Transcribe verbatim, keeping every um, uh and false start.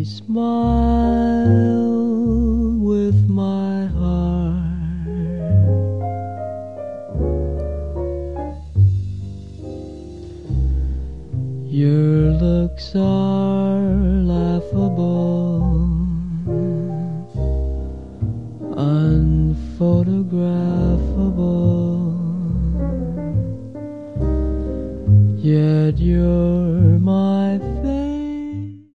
me smile with my heart. Your looks are laughable, unphotographable, yet you're